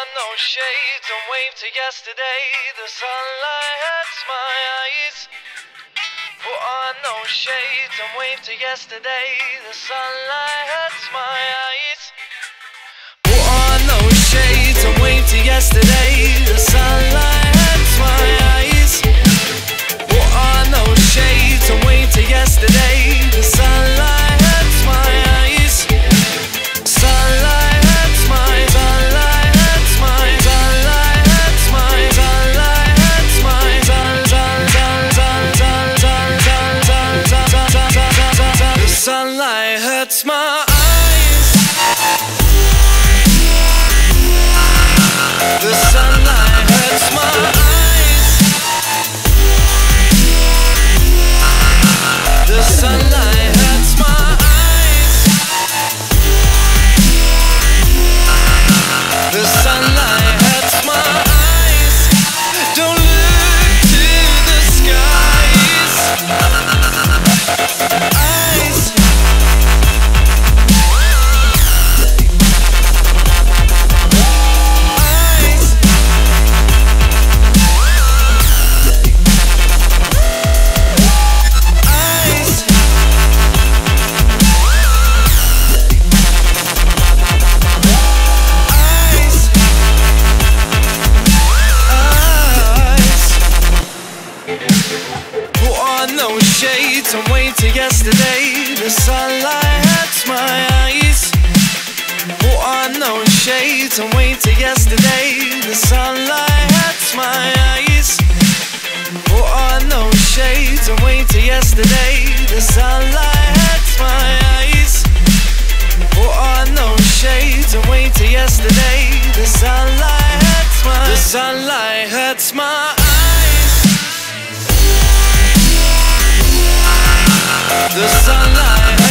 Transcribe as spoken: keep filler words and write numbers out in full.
on those shades and wave to yesterday. The sunlight hurts my eyes. Put on those shades and wave to yesterday. The sunlight hurts my eyes. Put on those shades and wave to yesterday. The sunlight hurts my eyes. Put on those shades and wave to yesterday. The sunlight hurts my eyes. Sunlight hurts my, sunlight hurts my, sunlight hurts my, sunlight hurts my, sun, sun, sun, sun, sun, sun, sun, sun, sun, sun, sun, sun, sun. The sunlight hurts my eyes. The sunlight hurts my eyes. The sunlight hurts my eyes. The sunlight hurts my eyes. Don't look to the skies. Eyes. Shades and wait till yesterday. The sunlight hurts my eyes. Put on those shades and wait till yesterday. The sunlight hurts my eyes. Put on those shades and wait till yesterday. The sunlight hurts my eyes. Put on those shades and wait till yesterday. The sunlight hurts my, the sunlight hurts my eyes. The sunlight